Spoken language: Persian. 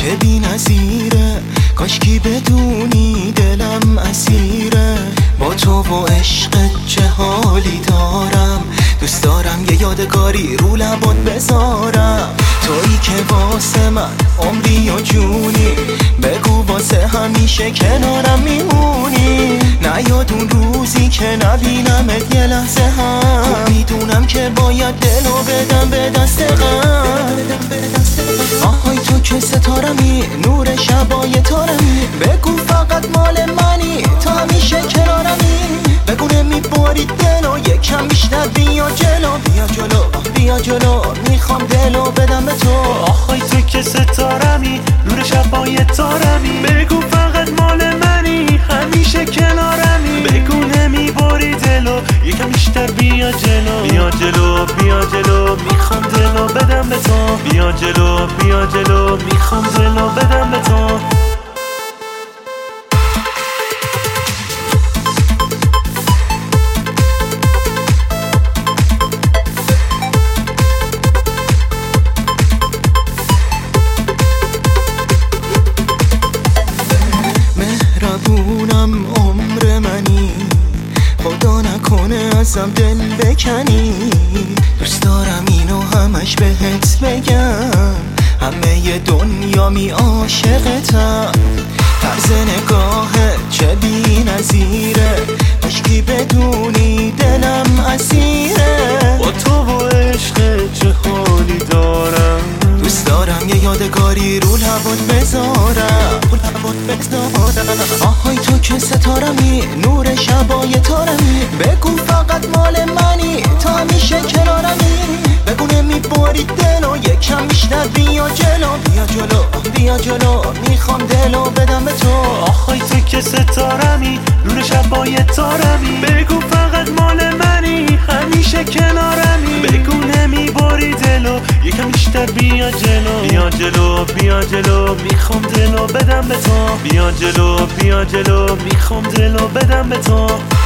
چه بی نظیره، کاشکی بدونی دلم اسیره. با تو و عشقت چه حالی دارم، دوست دارم یه یادگاری رو لبات بذارم. تویی که واسه من عمری و جونی، بگو واسه همیشه کنارم میمونی. نیاد اون روزی که نبینمت یه لحظه هم، خب میدونم که باید دلو بدم به دست غم. آهای تو که ستارمی، نور شبای تارمی، بگو فقط مال منی، تو همیشه کنارمی. بگو نمیباری دلو یکم بیشتر، بیا جلو بیا جلو بیا جلو، میخوام دلو بدم به تو. آهای تو که ستارمی، نور شبای تارمی، بگو فقط مال منی، همیشه کنارمی. بگو نمیباری دلو یکم بیشتر، بیا جلو بیا جلو بیا جلو، میخوام دلو بدم به تو. بیا جلو بیا جلو، میخوام دلو بدم به تو. مهربونم عمر منی، خدا نکنه ازم دل بکنی. دوست دارم اینو همش بهت بگم، همه دنیا می عاشقتم. طرز نگاهت چه بی نظیره، کاشکی بدونی دلم اسیره. با تو و عشقت چه حالی دارم، دوست دارم یه یادگاری رو لبات بذارم. آهای تو که ستارمی، نور شبای تارمی، بگو فقط مال منی، تو همیشه کنارمی. بگو نمیباری دلو یکم بیشتر، بیا جلو بیا جلو بیا جلو، میخوام دلو بدم به تو. آهای تو که ستارمی، نور شبای تارمی، بگو فقط مال منی، همیشه کنارمی. بگو نمیباری دلو یکم بیشتر، بیا جلو بیا جلو بیا جلو، میخوام دلو بدم به تو. بیا جلو بیا جلو، میخوام دلو بدم به تو.